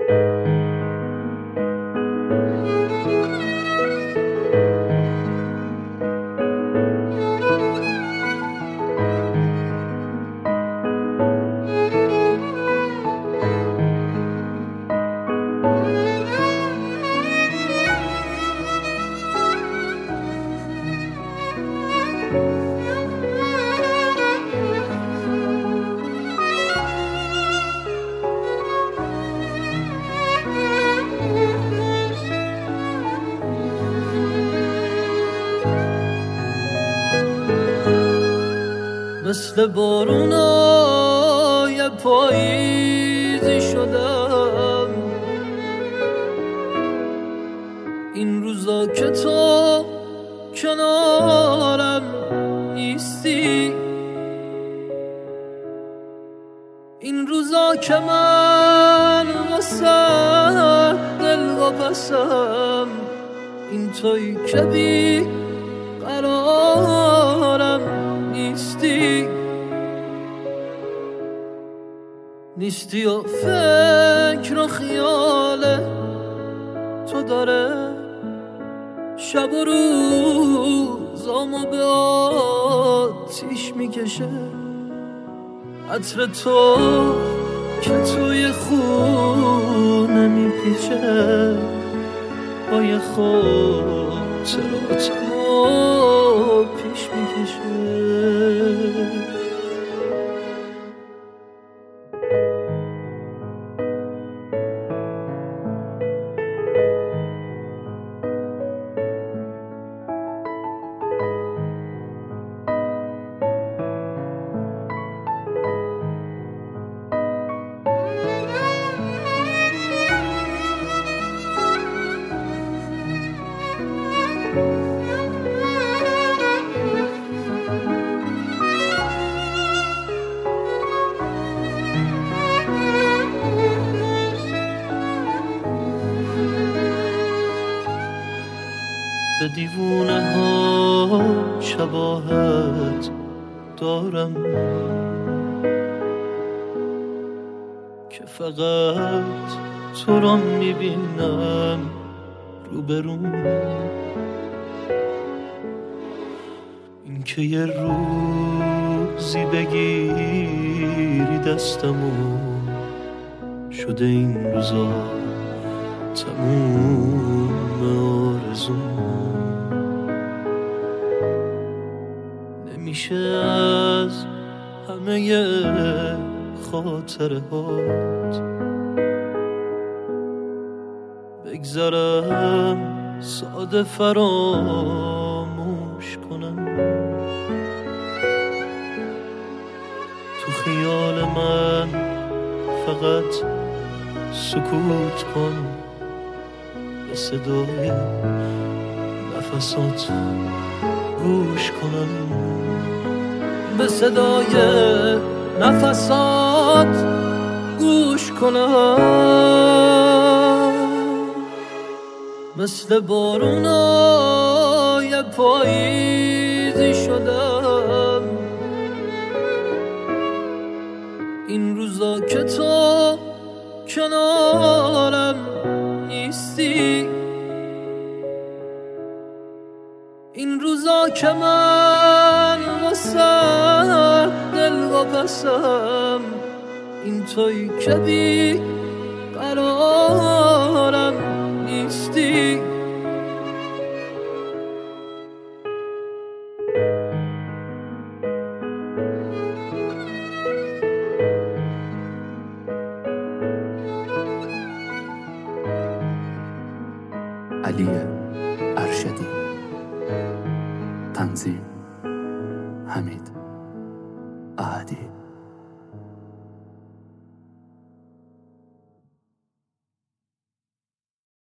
مثل بارونای پاییزی شدم این روزا که تو کنارم نیستی، این روزا که من واسه دل واپسم، این تویی که بی قرارم نیستی و فکر و خیال تو داره شب و روزامو به آتیش میکشه. عطر تو که توی خونه میپیچه با یه خاطراتمو پیش میکشه. به دیوونه ها شباهت دارم که فقط تو را میبینم روبروم. این که یه روزی بگیری دستمو شده این روزا تموم آرزوم. نمیشه از همه خاطره هات بگذرم ساده فراموش کنم. تو خیال من فقط سکوت کن، به صدای نفسات گوش کنم، به صدای نفسات گوش کنم. مثل بارونای پاییزی شدم این روزا که تو کنارم نیستی، این روزا که من واسه دل واپسم، این تویی که بی قرارم نیستی. علی ارشدی، تنظیم حمید احدی.